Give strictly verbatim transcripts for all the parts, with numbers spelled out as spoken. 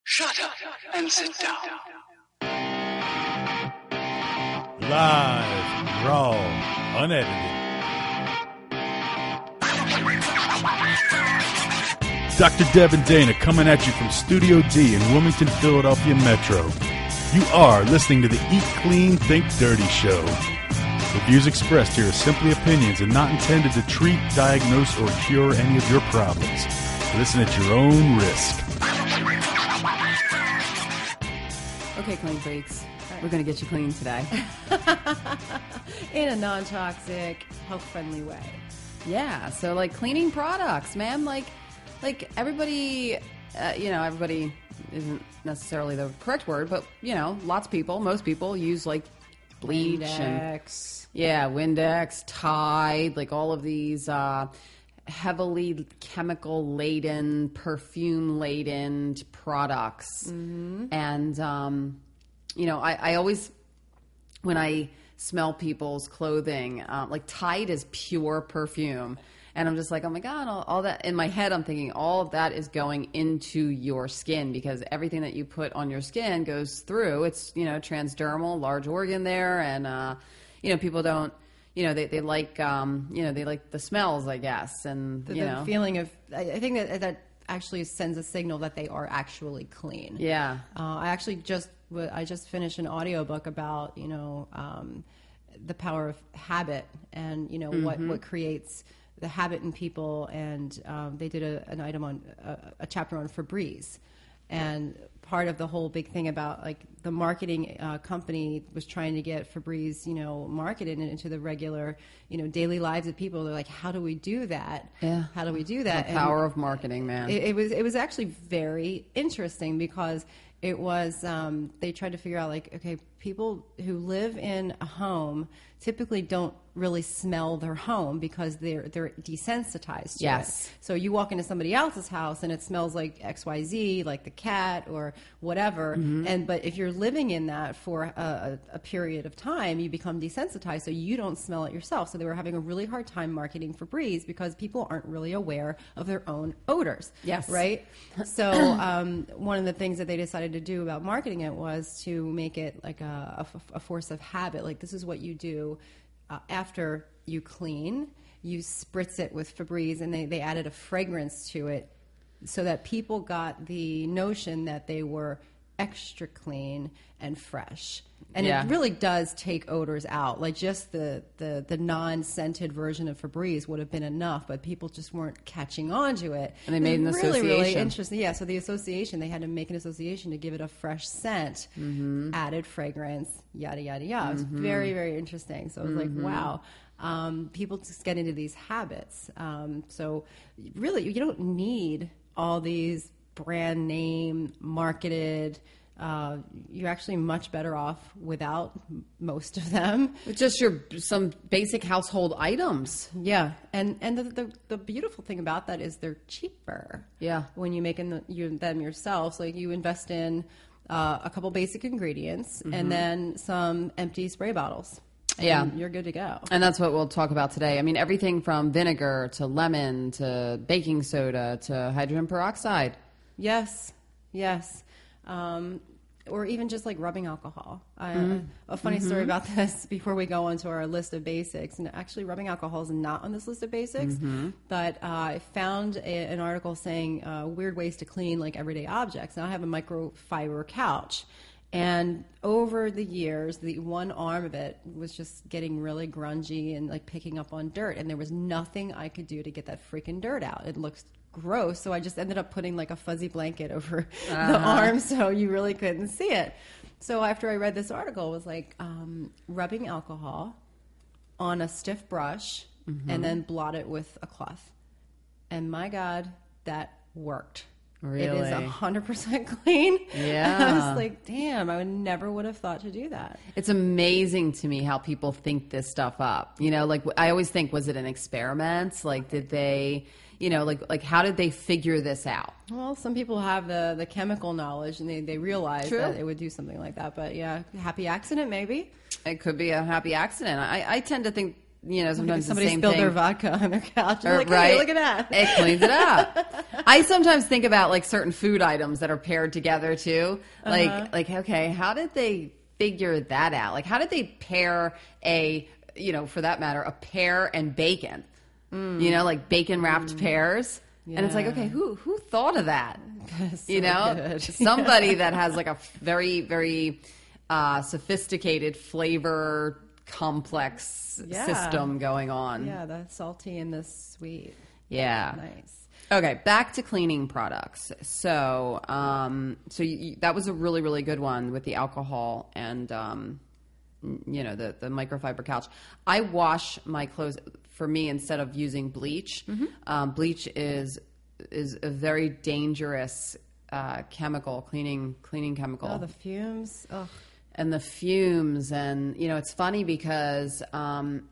Shut up and sit down. Live, raw, unedited. Doctor Deb and Dana coming at you from Studio D in Wilmington, Philadelphia Metro. You are listening to the Eat Clean, Think Dirty show. The views expressed here are simply opinions and not intended to treat, diagnose, or cure any of your problems. Listen at your own risk. Okay, clean freaks. We're going to get you clean today. In a non-toxic, health-friendly way. Yeah, so like cleaning products, man. Like, like everybody, uh, you know, everybody isn't necessarily the correct word, but, you know, lots of people, most people use like bleach Windex. and... Yeah, Windex, Tide, like all of these uh, heavily chemical-laden, perfume-laden products. Mm-hmm. And, um, you know, I, I always, when I smell people's clothing, uh, like Tide is pure perfume. And I'm just like, oh my God, all, all that. In my head, I'm thinking all of that is going into your skin because everything that you put on your skin goes through. It's, you know, transdermal, large organ there. And, uh, you know, people don't, you know, they, they like, um, you know, they like the smells, I guess. And, The, you the know. feeling of, I, I think that that actually sends a signal that they are actually clean. Yeah. Uh, I actually just, I just finished an audiobook about, you know, um, the power of habit and, you know, mm-hmm. what, what creates the habit in people. And um, they did a, an item on, a, a chapter on Febreze. And part of the whole big thing about like the marketing uh, company was trying to get Febreze, you know, marketed into the regular, you know, daily lives of people. They're like, how do we do that? Yeah. How do we do that? The power and of marketing, man. It, it was it was actually very interesting because it was um, they tried to figure out like, okay, people who live in a home typically don't really smell their home because they're they're desensitized to yes. it. So you walk into somebody else's house and it smells like X Y Z, like the cat or whatever. Mm-hmm. And but if you're living in that for a, a period of time, you become desensitized, so you don't smell it yourself. So they were having a really hard time marketing Febreze because people aren't really aware of their own odors. Yes. Right? So um, one of the things that they decided to do about marketing it was to make it like a, a, a force of habit. Like this is what you do uh, after you clean. You spritz it with Febreze, and they, they added a fragrance to it so that people got the notion that they were extra clean and fresh. And yeah. it really does take odors out. Like just the, the, the non-scented version of Febreze would have been enough, but people just weren't catching on to it. And they made an really, association. Really interesting. Yeah, so the association, they had to make an association to give it a fresh scent, mm-hmm. added fragrance, yada, yada, yada. Mm-hmm. It was very, very interesting. So I was mm-hmm. like, wow. Um, people just get into these habits. Um, so really, you don't need all these brand name marketed. Uh, you're actually much better off without most of them. Just your some basic household items. Yeah, and and the the, the beautiful thing about that is they're cheaper. Yeah, when you make them, you, them yourself, so like you invest in uh, a couple basic ingredients mm-hmm. and then some empty spray bottles. Yeah, you're good to go. And that's what we'll talk about today. I mean, everything from vinegar to lemon to baking soda to hydrogen peroxide. Yes, yes. Um, or even just like rubbing alcohol. I, mm-hmm. A funny mm-hmm. story about this before we go on to our list of basics. And actually, rubbing alcohol is not on this list of basics, mm-hmm. but uh, I found a, an article saying uh, weird ways to clean like everyday objects. Now I have a microfiber couch. And over the years, the one arm of it was just getting really grungy and like picking up on dirt. And there was nothing I could do to get that freaking dirt out. It looks gross. So I just ended up putting like a fuzzy blanket over uh-huh. the arm so you really couldn't see it. So after I read this article, it was like um, rubbing alcohol on a stiff brush mm-hmm. and then blot it with a cloth. And my God, that worked. Really? It is one hundred percent clean. Yeah. I was like, damn, I would never would have thought to do that. It's amazing to me how people think this stuff up. You know, like I always think, was it an experiment? Like, did they, you know, like, like how did they figure this out? Well, some people have the, the chemical knowledge and they, they realize True. that it would do something like that. But yeah, happy accident maybe. It could be a happy accident. I, I tend to think you know, sometimes Somebody the same spilled thing. their vodka on their couch. Or- Like, hey, right. look at that. It cleans it up. I sometimes think about like certain food items that are paired together too. Like, Uh-huh. like, okay, how did they figure that out? Like, how did they pair a, you know, for that matter, a pear and bacon? Mm. You know, like bacon wrapped mm. pears. And it's like, Yeah. okay, who who thought of that? So you know, good. somebody that has like a very, very uh, sophisticated flavor complex Yeah. system going on. Yeah, the salty and the sweet. Yeah. Nice. Okay, back to cleaning products. So, um, so you, that was a really, really good one with the alcohol and, um, you know, the, the microfiber couch. I wash my clothes. For me, instead of using bleach, mm-hmm. um, bleach is is a very dangerous uh, chemical, cleaning cleaning chemical. Oh, the fumes. Ugh. And the fumes, and you know, it's funny because um,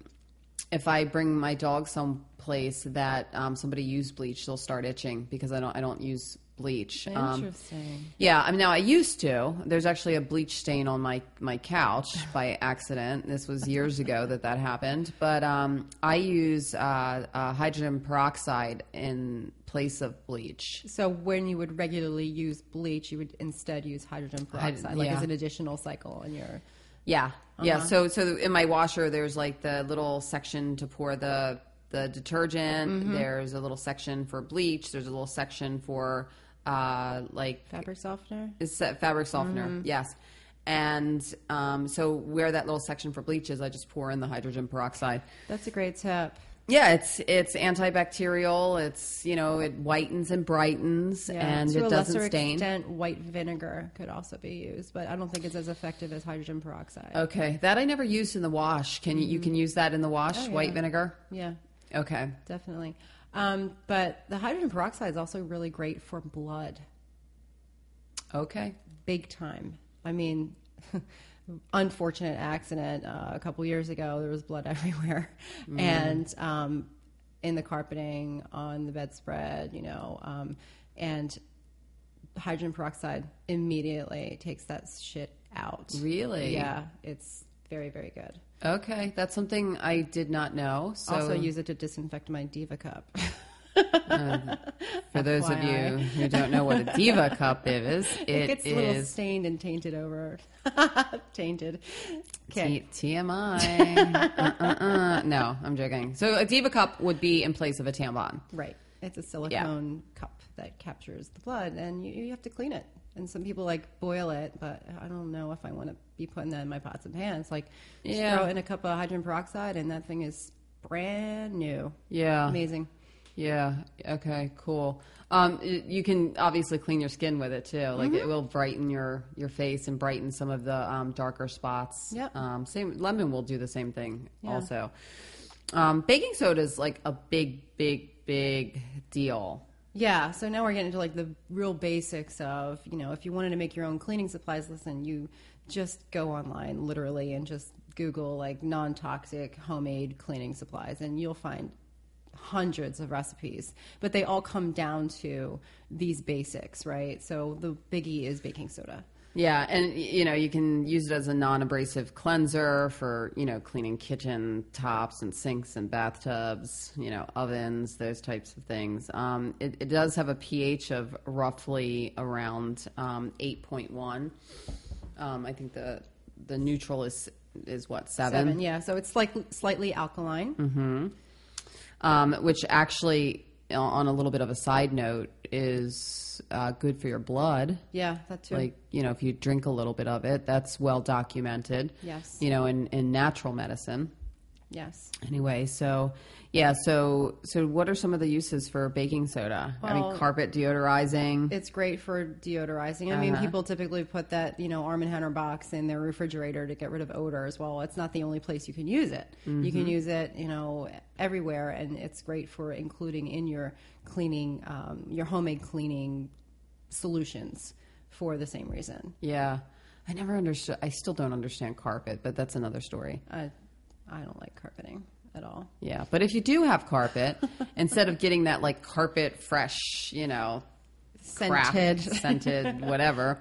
if I bring my dog someplace that um, somebody used bleach, they'll start itching because I don't I don't use bleach. Um, Interesting. yeah, I mean, now I used to. There's actually a bleach stain on my my couch by accident. This was years ago that that happened. But um, I use uh, uh, hydrogen peroxide in place of bleach. So when you would regularly use bleach, you would instead use hydrogen peroxide, like yeah. as an additional cycle in your. Yeah, yeah. So so in my washer, there's like the little section to pour the the detergent. Mm-hmm. There's a little section for bleach. There's a little section for uh, like Fabric softener? Is fabric softener, Mm-hmm. yes. And um, so where that little section for bleach is, I just pour in the hydrogen peroxide. That's a great tip. Yeah, it's it's antibacterial. It's, you know, it whitens and brightens, Yeah, and to it a doesn't lesser stain. extent, white vinegar could also be used, but I don't think it's as effective as hydrogen peroxide. Okay, that I never used in the wash. Can you you can use that in the wash? Oh, yeah. White vinegar. Yeah, Okay. definitely. Um, but the hydrogen peroxide is also really great for blood. Okay. Big time. I mean, unfortunate accident uh, a couple years ago. There was blood everywhere, mm. and um, in the carpeting, on the bedspread, you know, um, and hydrogen peroxide immediately takes that shit out. Really? Yeah, it's very, very good. Okay, that's something I did not know. So Also use it to disinfect my Diva cup. uh, for those of you who don't know what a Diva cup is, it, it gets a little is stained and tainted over. Tainted. T- TMI. uh, uh, uh. No, I'm joking. So a Diva cup would be in place of a tampon. Right. It's a silicone cup that captures the blood, and you, you have to clean it. And some people like boil it, but I don't know if I want to be putting that in my pots and pans. Like, just Yeah. throw in a cup of hydrogen peroxide, and that thing is brand new. Yeah. Amazing. Yeah. Okay. Cool. Um, it, you can obviously clean your skin with it too. Like Mm-hmm. it will brighten your, your face and brighten some of the um, darker spots. Yep. Um, same lemon will do the same thing Yeah. also. Um, baking soda is like a big, big, big deal. Yeah, so now we're getting into like the real basics of, you know, if you wanted to make your own cleaning supplies, listen, you just go online literally and just Google like non-toxic homemade cleaning supplies, and you'll find hundreds of recipes, but they all come down to these basics, right? So the biggie is baking soda. Yeah, and you know, you can use it as a non-abrasive cleanser for, you know, cleaning kitchen tops and sinks and bathtubs, you know, ovens, those types of things. Um, it, it does have a pH of roughly around um, eight point one. Um, I think the the neutral is is what, seven? Seven, yeah. So it's like slightly alkaline. Mm-hmm. Um, which actually, on a little bit of a side note, is uh, good for your blood. Yeah, that too. Like, you know, if you drink a little bit of it, that's well documented. Yes. You know, in, in natural medicine. Yes. Anyway, so yeah, so so what are some of the uses for baking soda? I Well, mean, carpet deodorizing. It's great for deodorizing. I mean, Uh-huh. people typically put that, you know, Arm and Hammer box in their refrigerator to get rid of odors. Well, it's not the only place you can use it. Mm-hmm. You can use it, you know, everywhere, and it's great for including in your cleaning, um, your homemade cleaning solutions for the same reason. Yeah. I never understood. I still don't understand carpet, but that's another story. I, I don't like carpeting at all. Yeah, but if you do have carpet, instead of getting that like carpet fresh, you know, crap, Scented. scented, whatever,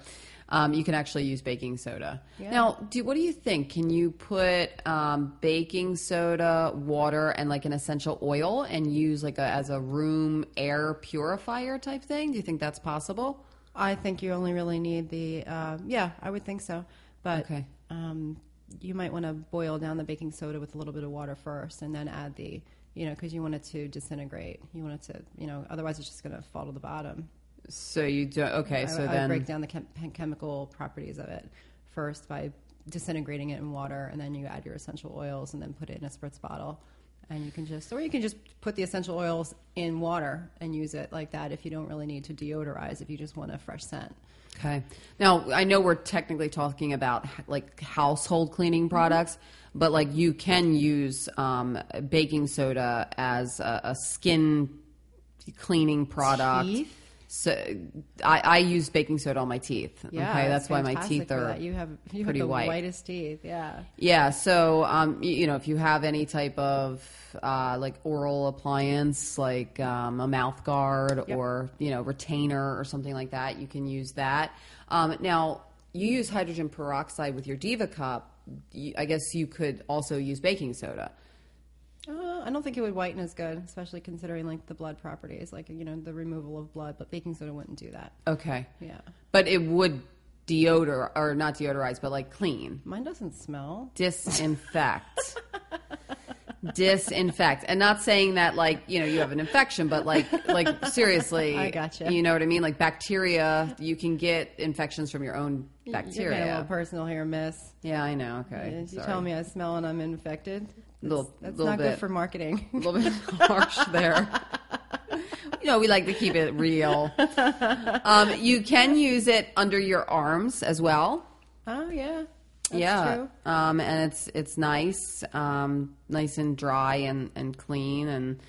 um, you can actually use baking soda. Yeah. Now, do what do you think? Can you put um, baking soda, water, and like an essential oil, and use like a as a room air purifier type thing? Do you think that's possible? I think you only really need the, uh, yeah, I would think so. But Okay. um, you might want to boil down the baking soda with a little bit of water first and then add the, you know, because you want it to disintegrate. You want it to, you know, otherwise it's just going to fall to the bottom. So you do okay. I, so I then would break down the chem- chemical properties of it first by disintegrating it in water, and then you add your essential oils and then put it in a spritz bottle. And you can just, or you can just put the essential oils in water and use it like that if you don't really need to deodorize, if you just want a fresh scent. Okay. Now, I know we're technically talking about like household cleaning products, but like you can use um, baking soda as a, a skin cleaning product. Teeth? So I, I use baking soda on my teeth. Yeah, okay, that's it's why my fantastic teeth for are that. You have you pretty have the white. whitest teeth. Yeah. Yeah, so um, you, you know, if you have any type of uh, like oral appliance, like um, a mouth guard Yep. or you know retainer or something like that, you can use that. Um, now, you use hydrogen peroxide with your Diva Cup. You, I guess you could also use baking soda. Uh, I don't think it would whiten as good, especially considering like the blood properties, like you know the removal of blood. But baking soda wouldn't do that. Okay, Yeah. but it would deodor or not deodorize, but like clean, Mine doesn't smell. disinfect. Disinfect, and not saying that like you know you have an infection, but like like seriously, I gotcha. You know what I mean? Like bacteria, you can get infections from your own You're bacteria. getting a little personal here, miss. Yeah, I know. Okay, Did you sorry. tell me I smell and I'm infected? That's, Little- that's little not bit. good for marketing. a little bit harsh there. You know, we like to keep it real. Um, you can use it under your arms as well. Oh yeah, that's yeah, true. Um, and it's it's nice, um, nice and dry and, and clean, and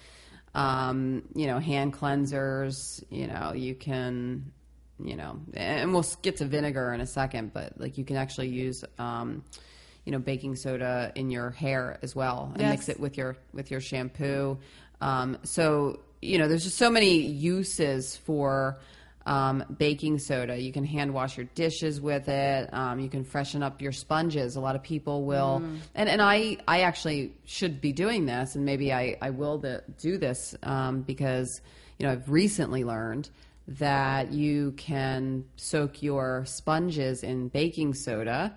um, you know, hand cleansers. You know, you can, you know, and we'll get to vinegar in a second, but like you can actually use, um, you know, baking soda in your hair as well, and Yes. mix it with your with your shampoo. Um, so you know, there's just so many uses for. Um, baking soda. You can hand wash your dishes with it. Um, you can freshen up your sponges. A lot of people will, Mm. and, and I, I actually should be doing this, and maybe I, I will the, do this um, because, you know, I've recently learned that you can soak your sponges in baking soda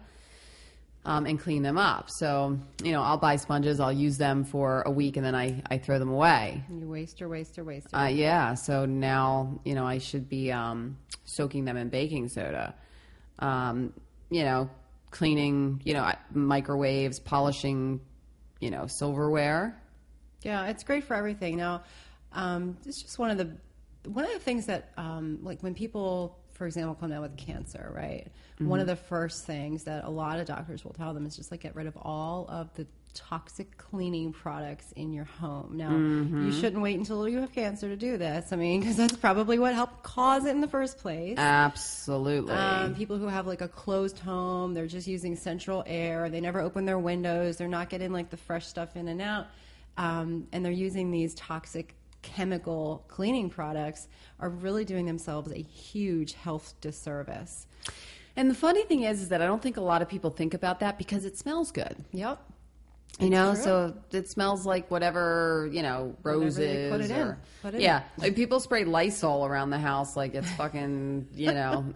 um, and clean them up. So, you know, I'll buy sponges, I'll use them for a week, and then I, I throw them away. You waster, waster, waster. Uh, yeah, so now, you know, I should be um, soaking them in baking soda. Um, you know, cleaning, you know, microwaves, polishing, you know, silverware. Yeah, it's great for everything. Now, um, it's just one of the one of the things that, um, like, when people, for example, come down with cancer, right? Mm-hmm. One of the first things that a lot of doctors will tell them is just like get rid of all of the toxic cleaning products in your home. Now, Mm-hmm. you shouldn't wait until you have cancer to do this. I mean, because that's probably what helped cause it in the first place. Absolutely. Um, people who have like a closed home, they're just using central air. They never open their windows. They're not getting like the fresh stuff in and out. Um, and they're using these toxic chemical cleaning products are really doing themselves a huge health disservice. And the funny thing is, is that I don't think a lot of people think about that because it smells good. Yep. You know, true. so it smells like whatever, you know, roses. they put it in. or, Put it yeah. Like people spray Lysol around the house like it's fucking, you know,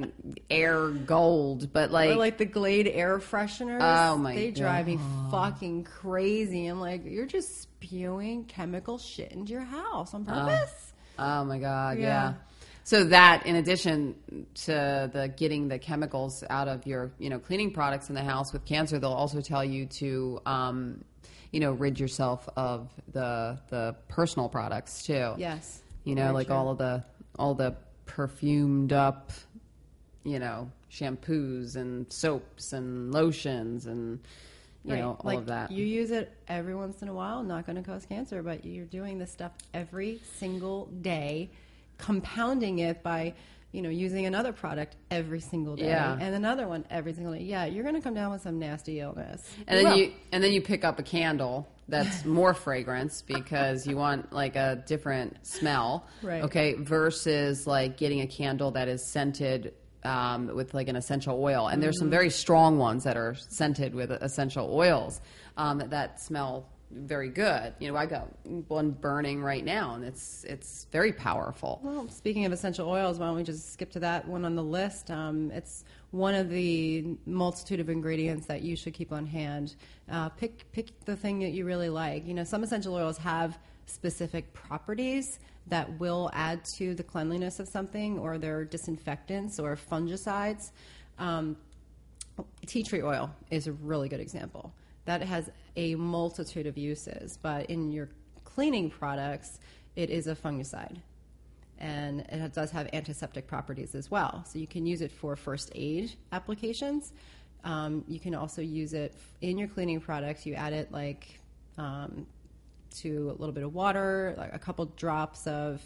air gold. But like, Or like the Glade air fresheners. Oh, my They drive me fucking crazy. I'm like, you're just spewing chemical shit into your house on purpose. oh my God, yeah. Yeah. So that, in addition to the getting the chemicals out of your, you know, cleaning products in the house with cancer, they'll also tell you to, um, you know, rid yourself of the the personal products too. Yes. You know, Very like true. all of the all the perfumed up, you know, shampoos and soaps and lotions and you Right. know all like of that. You use it every once in a while, not going to cause cancer, but you're doing this stuff every single day, compounding it by, you know, using another product every single day Yeah. and another one every single day. Yeah, you're going to come down with some nasty illness. And then will. you and then you pick up a candle that's more fragrance because you want like a different smell. Right. Okay. Versus like getting a candle that is scented um, with like an essential oil. And there's some very strong ones that are scented with essential oils um, that smell very good. You know, I got one burning right now, and it's it's very powerful. Well, speaking of essential oils, why don't we just skip to that one on the list? Um, it's one of the multitude of ingredients that you should keep on hand. Uh, pick pick the thing that you really like. You know, some essential oils have specific properties that will add to the cleanliness of something, or they're disinfectants or fungicides. Um, tea tree oil is a really good example. That has a multitude of uses, but in your cleaning products, it is a fungicide. And it does have antiseptic properties as well. So you can use it for first aid applications. Um, you can also use it in your cleaning products. You add it like um, to a little bit of water, like a couple drops of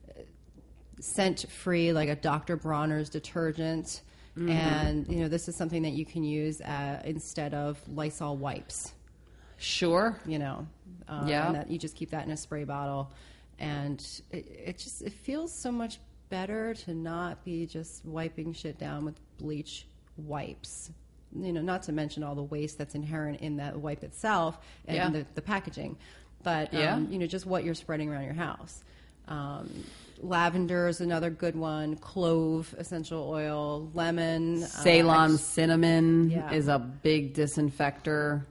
scent-free, like a Doctor Bronner's detergent. Mm-hmm. And, you know, this is something that you can use uh, instead of Lysol wipes. Sure. You know, um, yeah. And that you just keep that in a spray bottle. And it, it just, it feels so much better to not be just wiping shit down with bleach wipes. You know, not to mention all the waste that's inherent in that wipe itself and yeah. the, the packaging. But, um, yeah. you know, just what you're spreading around your house. Um, lavender is another good one. Clove essential oil, lemon, Ceylon uh, cinnamon yeah. is a big disinfector.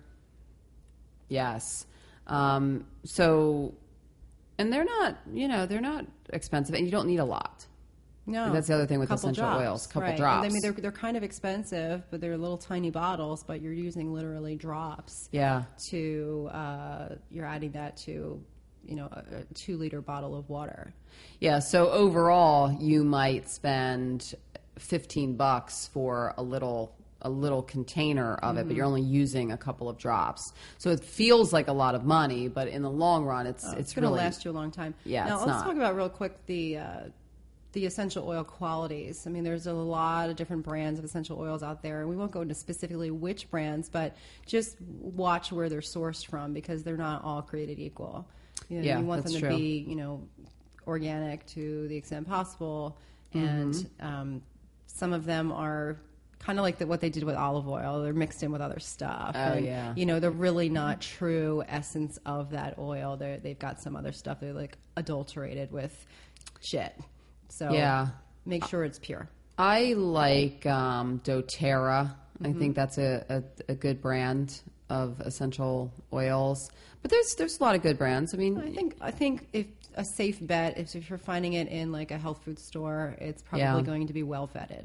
Yes. Um, so, and they're not, you know, they're not expensive, and you don't need a lot. No, and that's the other thing with couple essential drops, oils. Couple right. drops. And I mean, they're they're kind of expensive, but they're little tiny bottles. But you're using literally drops. Yeah. To uh, you're adding that to, you know, a, a two liter bottle of water. Yeah. So overall, you might spend fifteen bucks for a little a little container of it, Mm-hmm. but you're only using a couple of drops. So it feels like a lot of money, but in the long run, it's Oh, it's, it's going to really last you a long time. Yeah. Now it's let's not. talk about real quick the. Uh, the essential oil qualities. I mean, there's a lot of different brands of essential oils out there, and we won't go into specifically which brands, but just watch where they're sourced from, because they're not all created equal. You know, Yeah, you want that's them to true. be, you know, organic to the extent possible, and Mm-hmm. um, some of them are kind of like the, what they did with olive oil. They're mixed in with other stuff. Oh, and, yeah. You know, they're really not true essence of that oil. They're, they've got some other stuff. They're like adulterated with shit. So Yeah. make sure it's pure. I like um, doTERRA. Mm-hmm. I think that's a, a, a good brand of essential oils. But there's there's a lot of good brands. I mean, I think I think if a safe bet is if you're finding it in like a health food store, it's probably Yeah. going to be well vetted,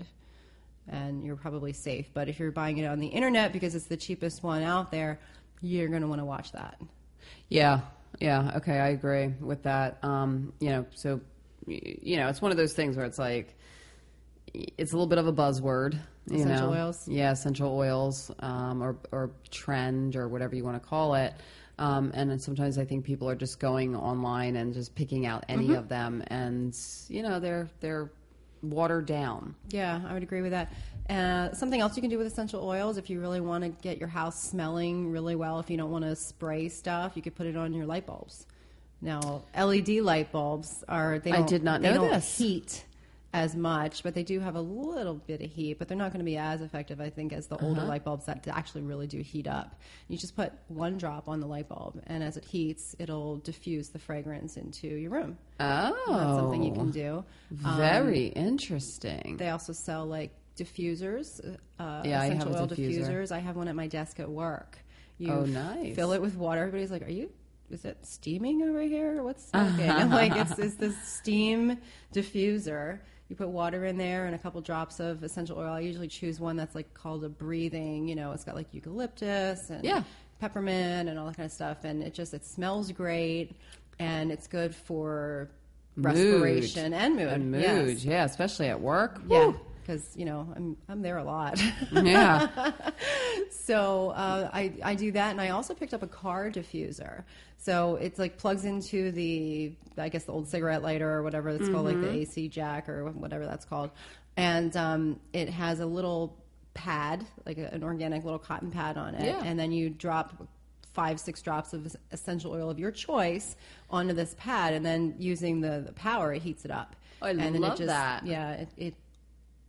and you're probably safe. But if you're buying it on the internet because it's the cheapest one out there, you're going to want to watch that. yeah, yeah. Okay, I agree with that. Um, you know, so y- you know, it's one of those things where it's like it's a little bit of a buzzword. You Essential know? oils? Yeah, essential oils, um, or or trend, or whatever you want to call it. Um, and then sometimes I think people are just going online and just picking out any of them, and you know, they're they're watered down. Yeah, I would agree with that. Uh, something else you can do with essential oils, if you really want to get your house smelling really well, if you don't want to spray stuff, you could put it on your light bulbs. Now, L E D light bulbs are they I don't, did not they know don't this. heat as much, but they do have a little bit of heat, but they're not going to be as effective, I think, as the older Uh-huh. light bulbs that actually really do heat up. You just put one drop on the light bulb, and as it heats, it'll diffuse the fragrance into your room. Oh, That's something you can do. Um, Very interesting. They also sell like diffusers, uh, Yeah, I have essential a oil diffuser. diffusers. I have one at my desk at work. You Oh, nice. fill it with water. Everybody's like, "Are you? Is it steaming over here? What's smoking?" I'm like, "It's, it's this steam diffuser." You put water in there and a couple drops of essential oil. I usually choose one that's like called a breathing. You know, it's got like eucalyptus and Yeah. peppermint and all that kind of stuff, and it just it smells great, and it's good for respiration and mood. and mood. Yes. Yeah, especially at work. Yeah, Woo. because you know I'm I'm there a lot. Yeah. So uh, I I do that, and I also picked up a car diffuser. So it's like plugs into the I guess the old cigarette lighter or whatever it's called, like the A C jack or whatever that's called, and um, it has a little pad, like a, an organic little cotton pad on it, Yeah. and then you drop five, six drops of essential oil of your choice onto this pad, and then using the, the power, it heats it up. I and then love it just, that. Yeah, it, it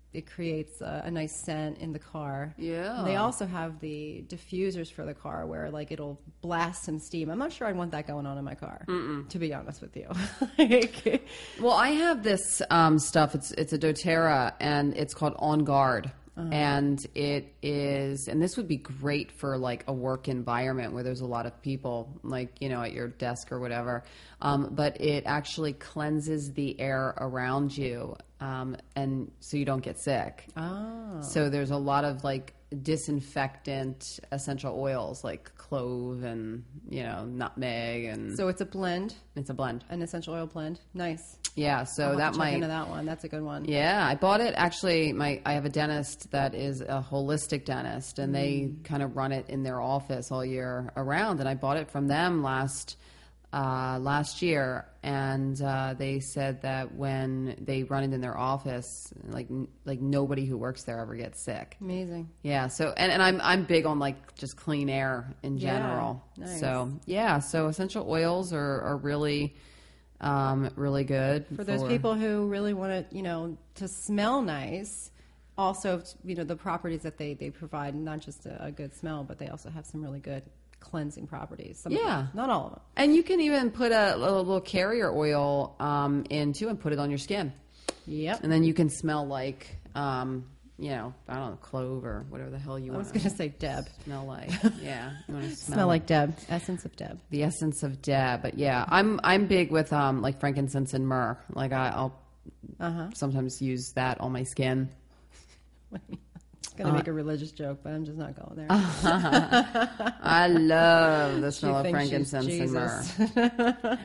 it creates a, a nice scent in the car. Yeah. And they also have the diffusers for the car where like it'll blast some steam. I'm not sure I'd want that going on in my car, Mm-mm. to be honest with you. Like, well, I have this um, stuff. It's it's a doTERRA, and it's called On Guard. Uh-huh. And it is, and this would be great for like a work environment where there's a lot of people, like, you know, at your desk or whatever. Um, but it actually cleanses the air around you, um, and so you don't get sick. Oh. So there's a lot of like disinfectant essential oils like clove and, you know, nutmeg, and So it's a blend, it's a blend. an essential oil blend. Nice. Yeah, so I'll have that to check might into that one. That's a good one. Yeah, I bought it actually. My I have a dentist that is a holistic dentist, and they kind of run it in their office all year around. And I bought it from them last uh, last year, and uh, they said that when they run it in their office, like like nobody who works there ever gets sick. Amazing. Yeah. So and, and I'm I'm big on like just clean air in Yeah, general. nice. So yeah. So essential oils are are really. Um, really good For those people who really want to, you know, to smell nice, also, you know, the properties that they, they provide, not just a, a good smell, but they also have some really good cleansing properties. Some of Yeah. them. Not all of them. And you can even put a, a little carrier oil um, in too and put it on your skin. Yep. And then you can smell like, um, you know, I don't know, clove or whatever the hell you I want was going to say Deb. smell like. Yeah. You want to smell, Smell like Deb. Essence of Deb. the essence of Deb. But yeah, I'm I'm big with um, like frankincense and myrrh. Like I, I'll Uh-huh. sometimes use that on my skin. I was going to make a religious joke, but I'm just not going there. I love the smell of thinks she's frankincense and myrrh. Jesus.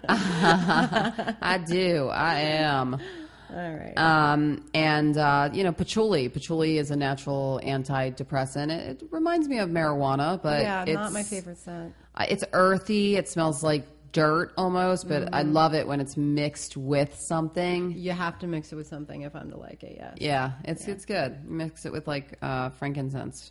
I do. I am. All right. Um, and, uh, you know, patchouli. Patchouli is a natural antidepressant. It, it reminds me of marijuana, but yeah, it's, not my favorite scent. uh, it's earthy. It smells like dirt almost, but Mm-hmm. I love it when it's mixed with something. You have to mix it with something if I'm to like it, yes. Yeah, it's it's good. Mix it with like uh, frankincense.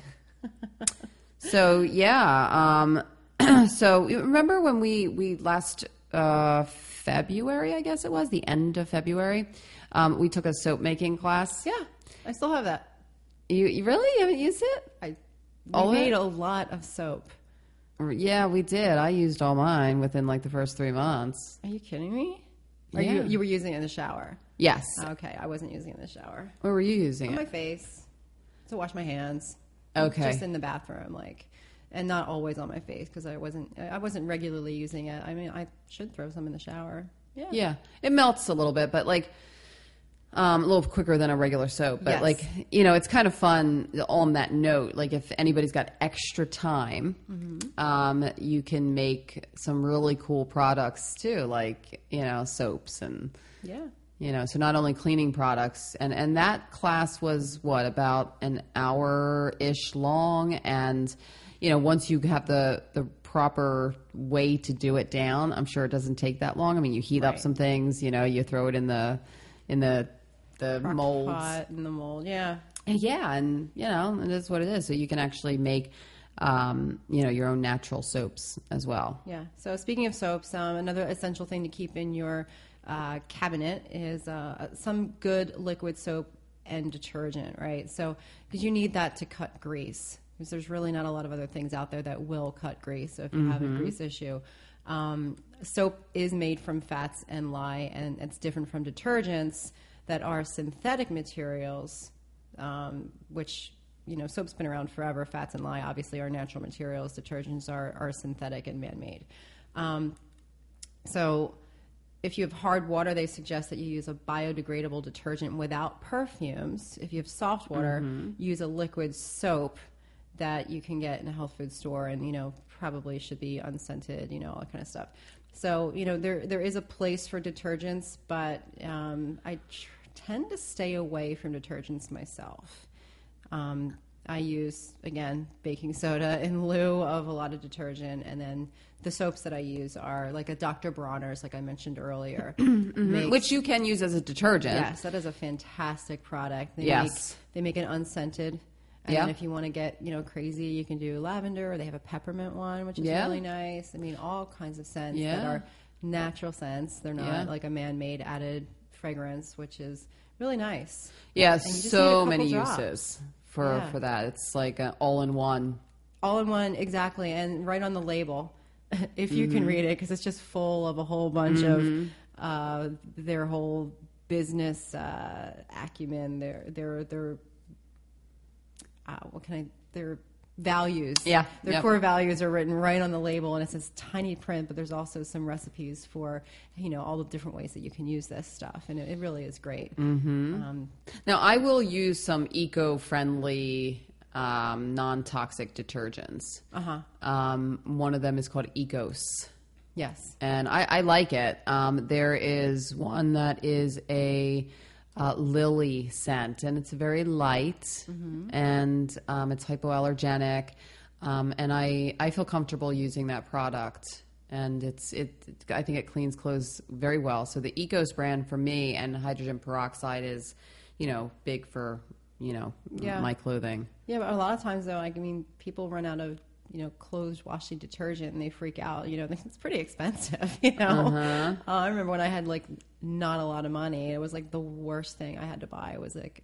So yeah, um, so you remember when we we last uh, February, I guess it was the end of February, um, we took a soap making class. Yeah, I still have that. You, you really you haven't used it? I we All of made it? a lot of soap. Yeah, we did. I used all mine within like the first three months. Are you kidding me? Or Yeah. you you were using it in the shower? Yes. Okay, I wasn't using it in the shower. Where were you using On my it? face to wash my hands. Okay. Just in the bathroom, like, and not always on my face because I wasn't I wasn't regularly using it. I mean, I should throw some in the shower. Yeah. Yeah, it melts a little bit, but like um, a little quicker than a regular soap. But Yes. like, you know, it's kind of fun on that note. Like if anybody's got extra time, Mm-hmm. um, you can make some really cool products too, like, you know, soaps and, Yeah. you know, so not only cleaning products. And, and that class was what, about an hour-ish long. And, you know, once you have the, the proper way to do it down, I'm sure it doesn't take that long. I mean, you heat up Right. some things, you know, you throw it in the, in the, the Crock molds. pot in the mold. Yeah. And yeah, and you know, it is what it is. So you can actually make, um, you know, your own natural soaps as well. Yeah. So speaking of soaps, um, another essential thing to keep in your uh, cabinet is uh, some good liquid soap and detergent, right? So because you need that to cut grease, because there's really not a lot of other things out there that will cut grease. So if you have a grease issue, um, soap is made from fats and lye, and it's different from detergents that are synthetic materials, um, which, you know, soap's been around forever. Fats and lye obviously are natural materials. Detergents are, are synthetic and man-made. Um, so if you have hard water, they suggest that you use a biodegradable detergent without perfumes. If you have soft water, use a liquid soap that you can get in a health food store, and, you know, probably should be unscented, you know, all that kind of stuff. So, you know, there there is a place for detergents, but um, I tr- tend to stay away from detergents myself. Um, I use, again, baking soda in lieu of a lot of detergent, and then the soaps that I use are like a Doctor Bronner's, like I mentioned earlier. makes- Which you can use as a detergent. Yes, that is a fantastic product. They Yes. make, they make it unscented. And Yeah. then if you want to get, you know, crazy, you can do lavender, or they have a peppermint one, which is Yeah. really nice. I mean, all kinds of scents that Yeah. are natural scents. They're not Yeah. like a man-made added fragrance, which is really nice. Yeah, And you just need a so couple many drops. uses for Yeah. for that. It's like an all-in-one. All in one, exactly, and right on the label, if you Mm-hmm. can read it, because it's just full of a whole bunch of uh, their whole business uh, acumen, their their their uh, what can I their values. Yeah, their yep. core values are written right on the label, and it says tiny print, but there's also some recipes for you know all the different ways that you can use this stuff, and it, it really is great. Mm-hmm. Um, Now, I will use some eco-friendly, um, non-toxic detergents. uh-huh. Um, one of them is called Ecos. Yes. And I, I like it. Um, there is one that is a uh, lily scent, and it's very light, Mm-hmm. and um, it's hypoallergenic. Um, and I, I feel comfortable using that product, and it's it. I think it cleans clothes very well. So the Ecos brand for me, and hydrogen peroxide is, you know, big for you know Yeah. my clothing. Yeah, but a lot of times though, like, I mean, people run out of you know clothes washing detergent and they freak out. You know, it's pretty expensive. You know, Uh-huh. uh, I remember when I had like not a lot of money. It was like the worst thing I had to buy was like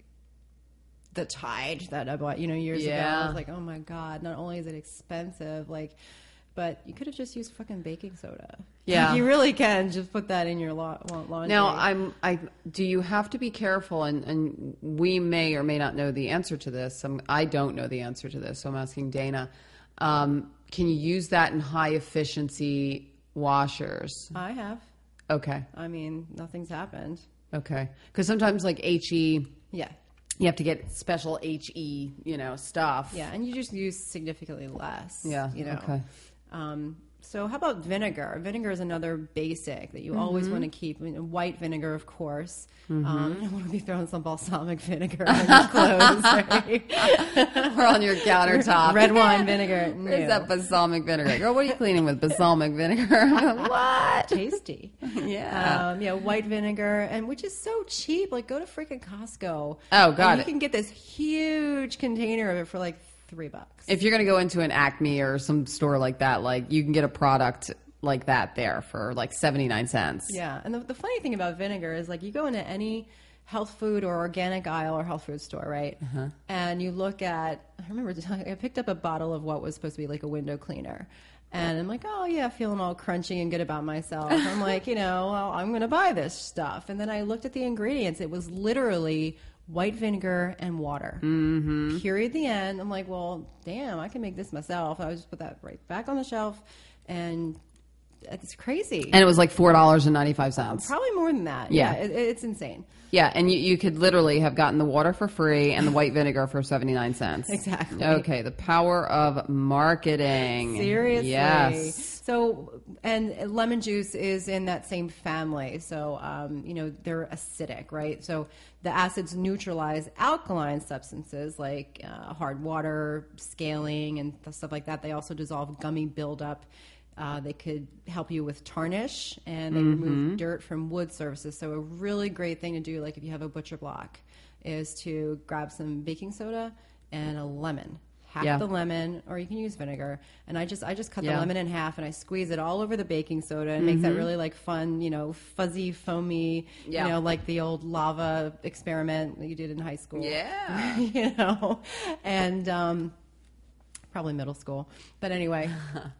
the Tide that I bought. You know, years ago. I Yeah. was like, oh my god! Not only is it expensive, like, but you could have just used fucking baking soda. Yeah. Like, you really can just put that in your la- laundry. Now, I'm. I do you have to be careful, and, and we may or may not know the answer to this. I'm, I don't know the answer to this, so I'm asking Dana. Um, can you use that in high efficiency washers? I have. Okay, I mean, nothing's happened. okay. Because sometimes, like H E, Yeah. you have to get special H E, you know, stuff. Yeah, and you just use significantly less. Yeah, you know. okay. Um, so how about vinegar? Vinegar is another basic that you always want to keep. I mean, white vinegar, of course. Um, you don't want to be throwing some balsamic vinegar on your clothes, right? Or on your countertop. Red wine vinegar. Where's No. that balsamic vinegar? Girl, what are you cleaning with balsamic vinegar? What? Tasty. Yeah. Um, yeah, white vinegar, and which is so cheap. Like, go to freaking Costco. Oh, God. And you can get this huge container of it for like three bucks. If you're going to go into an Acme or some store like that, like you can get a product like that there for like seventy-nine cents. Yeah, and the, the funny thing about vinegar is like you go into any health food or organic aisle or health food store, right? Uh-huh. And you look at, I remember I picked up a bottle of what was supposed to be like a window cleaner. And I'm like, oh yeah, feeling all crunchy and good about myself. I'm like, you know, well, I'm going to buy this stuff. And then I looked at the ingredients. It was literally white vinegar and water. Mm-hmm. Period. The end. I'm like, well, damn, I can make this myself. I just put that right back on the shelf, and it's crazy. And it was like four dollars and ninety-five cents. Probably more than that. Yeah. Yeah, it, it's insane. Yeah, and you, you could literally have gotten the water for free and the white vinegar for seventy-nine cents. Exactly. Okay, the power of marketing. Seriously. Yes. So, and lemon juice is in that same family. So, um, you know, they're acidic, right? So the acids neutralize alkaline substances like uh, hard water, scaling, and stuff like that. They also dissolve gummy buildup. Uh, they could help you with tarnish, and they Mm-hmm. remove dirt from wood surfaces. So a really great thing to do, like if you have a butcher block, is to grab some baking soda and a lemon. Half Yeah. the lemon, or you can use vinegar. And I just I just cut Yeah. the lemon in half and I squeeze it all over the baking soda and makes that really like fun, you know, fuzzy, foamy, Yeah. you know, like the old lava experiment that you did in high school. Yeah. you know, and um, probably middle school. But anyway.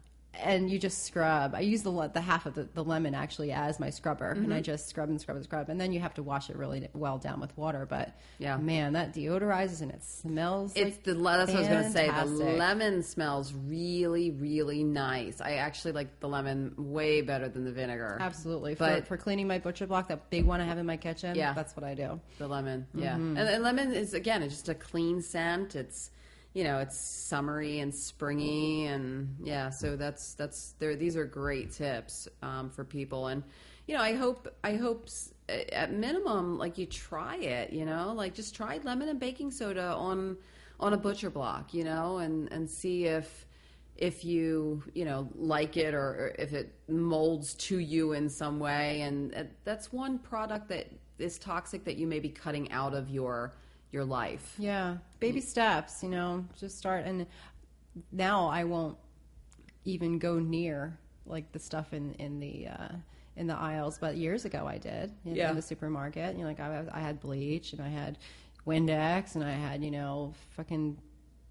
And you just scrub. I use the le- the half of the, the lemon actually as my scrubber, and I just scrub and scrub and scrub. And then you have to wash it really well down with water. But Yeah. man, that deodorizes and it smells. It's like the le- that's what I was going to say. The fantastic. lemon smells really, really nice. I actually like the lemon way better than the vinegar. Absolutely. But- for, for cleaning my butcher block, that big one I have in my kitchen, Yeah. that's what I do. The lemon, yeah. Mm-hmm. And, and lemon is, again, it's just a clean scent. It's, you know, it's summery and springy, and yeah. So that's that's there. These are great tips um, for people, and you know, I hope I hope s- at minimum, like you try it. You know, like just try lemon and baking soda on on a butcher block. You know, and and see if if you you know like it or, or if it molds to you in some way. And uh, that's one product that is toxic that you may be cutting out of your your life. Yeah. Baby steps, you know, just start. And now I won't even go near like the stuff in, in the, uh, in the aisles, but years ago I did in, Yeah. in the supermarket. You know, like I, I had bleach and I had Windex and I had, you know, fucking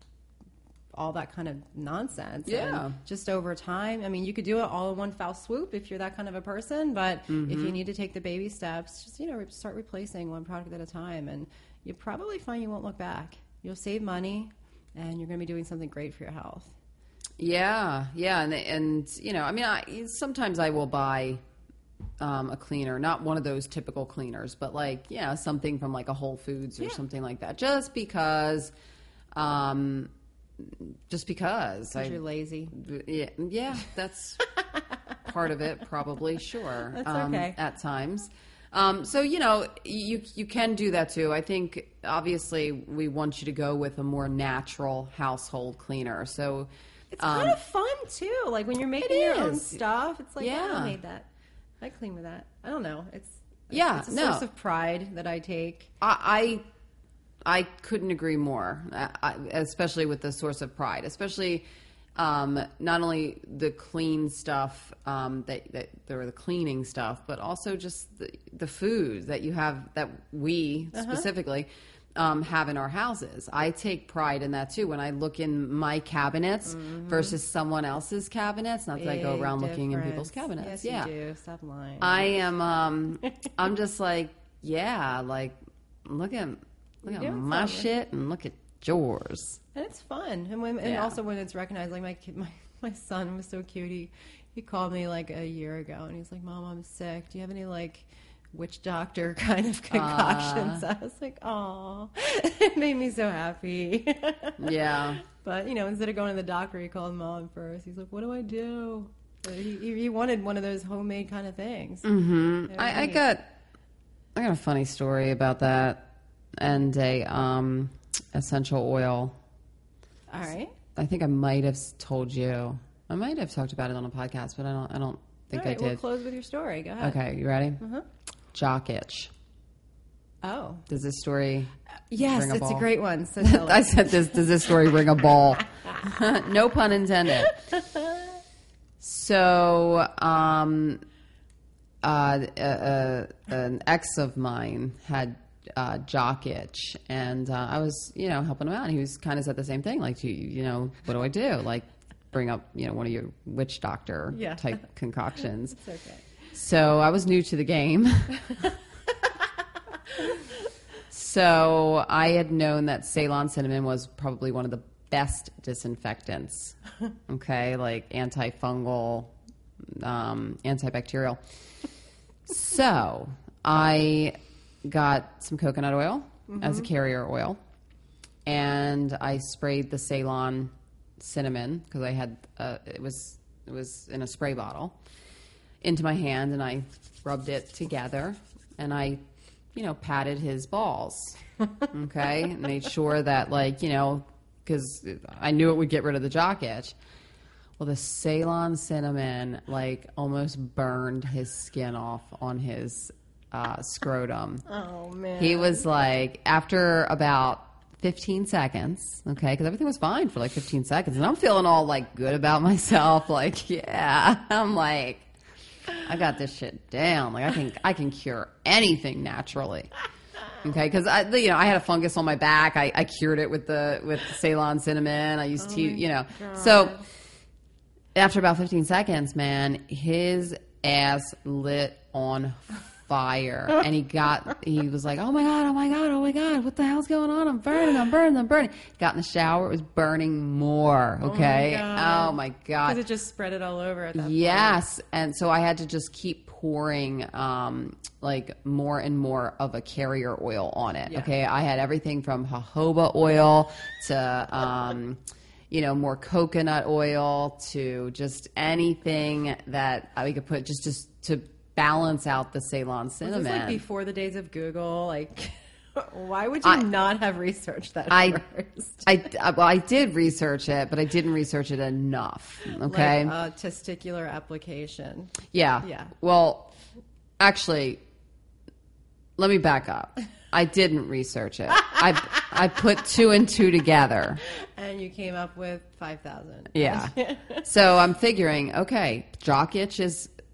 all that kind of nonsense. Yeah. And just over time, I mean, you could do it all in one foul swoop if you're that kind of a person, but mm-hmm. if you need to take the baby steps, just, you know, start replacing one product at a time, and you probably find you won't look back. You'll save money, and you're going to be doing something great for your health. Yeah, yeah, and and you know, I mean, I, sometimes I will buy um, a cleaner, not one of those typical cleaners, but like, yeah, something from like a Whole Foods or yeah. something like that, just because, um, just because I, you're lazy. Yeah, yeah, that's part of it, probably. Sure, that's um, okay at times. Um, so, you know, you you can do that too. I think, obviously, we want you to go with a more natural household cleaner. So it's um, kind of fun, too. Like, when you're making your own is. stuff, it's like, yeah. oh, I made that. I clean with that. I don't know. It's, yeah, it's a no. source of pride that I take. I I, I couldn't agree more, I, especially with the source of pride, especially... Um, not only the clean stuff, um, that, that or the cleaning stuff, but also just the, the food that you have, that we uh-huh. specifically um, have in our houses. I take pride in that too. When I look in my cabinets mm-hmm. versus someone else's cabinets, not Big that I go around difference. looking in people's cabinets. Yes, yeah. you do. Stop lying. I am. Um, I'm just like, yeah, like look at look You're at doing my something. shit and look at yours. And it's fun, and when and Yeah. also when it's recognized. Like my kid, my my son was so cute. He he called me like a year ago, and he's like, "Mom, I'm sick. Do you have any like witch doctor kind of concoctions?" Uh, I was like, "Aw," it made me so happy. Yeah. But you know, instead of going to the doctor, he called mom first. He's like, "What do I do?" But he he wanted one of those homemade kind of things. Mm-hmm. I, I got I got a funny story about that, and a um, essential oil. All right. I think I might have told you. I might have talked about it on a podcast, but I don't. I don't think All right, I did. We'll close with your story. Go ahead. Okay, you ready? Uh-huh. Jock itch. Oh. Does this story? Yes, ring a it's ball? a great one. So tell I us. said this. Does this story ring a ball? No pun intended. So, um, uh, uh, uh, an ex of mine had uh, jock itch, and uh, I was, you know, helping him out. And he was kind of said the same thing, like, you, you know, what do I do? Like, bring up, you know, one of your witch doctor Yeah. type concoctions. It's okay. So I was new to the game. So I had known that Ceylon cinnamon was probably one of the best disinfectants. Okay, like antifungal, um, antibacterial. So I got some coconut oil mm-hmm. as a carrier oil, and I sprayed the Ceylon cinnamon because I had uh, it was it was in a spray bottle into my hand, and I rubbed it together, and I, you know, patted his balls. Okay, made sure that, like, you know, because I knew it would get rid of the jock itch. Well, the Ceylon cinnamon, like, almost burned his skin off on his uh, scrotum. Oh, man. He was like, after about fifteen seconds, okay, because everything was fine for like fifteen seconds, and I'm feeling all like good about myself, like, yeah, I'm like, I got this shit down. Like, I can I can cure anything naturally. Okay, because I, you know, I had a fungus on my back. I, I cured it with the with Ceylon cinnamon. I used oh tea, you know. God. So after about fifteen seconds, man, his ass lit on fire, and he got he was like, "Oh my god, oh my god, oh my god, what the hell's going on? I'm burning, I'm burning, I'm burning." Got in the shower, it was burning more. Okay, oh my god, because it just spread it all over at that yes, point. And so I had to just keep pouring um, like more and more of a carrier oil on it. Yeah. Okay, I had everything from jojoba oil to um, you know, more coconut oil to just anything that we could put just just to balance out the Ceylon cinnamon. Was this like before the days of Google? Like, why would you I, not have researched that I, first? I, I, well, I did research it, but I didn't research it enough. Okay. Like a testicular application. Yeah. Yeah. Well, actually, let me back up. I didn't research it. I, I put two and two together. And you came up with five thousand. Yeah. So I'm figuring, okay, jock itch is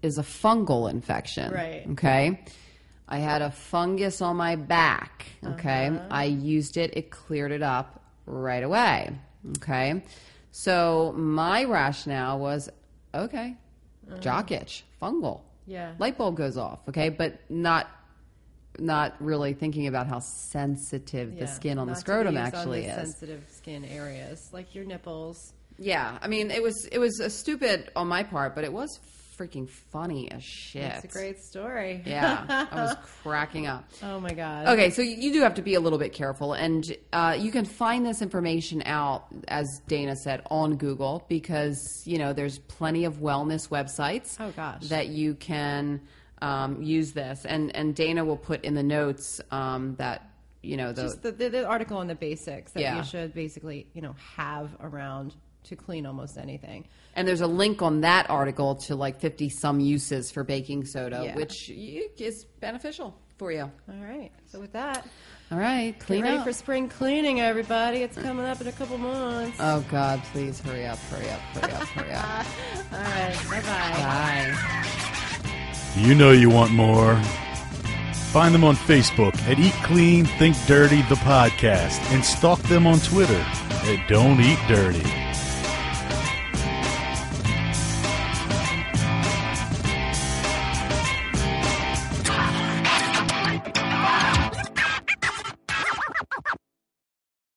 is a fungal infection. Right. Okay. I had a fungus on my back. Okay. Uh-huh. I used it. It cleared it up right away. Okay. So my rationale was, okay, uh-huh. jock itch, fungal. Yeah. Light bulb goes off. Okay. But not, not really thinking about how sensitive Yeah. the skin on Not the scrotum to be used actually on the is. sensitive skin areas, like your nipples. Yeah. I mean, it was, it was a stupid on my part, but it was freaking funny as shit. It's a great story. Yeah, I was cracking up. Oh my God. Okay, so you do have to be a little bit careful, and uh, you can find this information out, as Dana said, on Google, because you know there's plenty of wellness websites. Oh, gosh. That you can um, use this, and and Dana will put in the notes um, that you know the, Just the, the, the article on the basics that Yeah. you should basically, you know, have around to clean almost anything. and there's a link on that article to like fifty some uses for baking soda, Yeah. which you, is beneficial for you. All right. So with that, All right, clean get ready up. for spring cleaning, everybody. It's coming up in a couple months. Oh God, please hurry up, hurry up, hurry up, hurry up. All right. Bye-bye. Bye. You know you want more. Find them on Facebook at Eat Clean, Think Dirty, the podcast, and stalk them on Twitter at Don't Eat Dirty.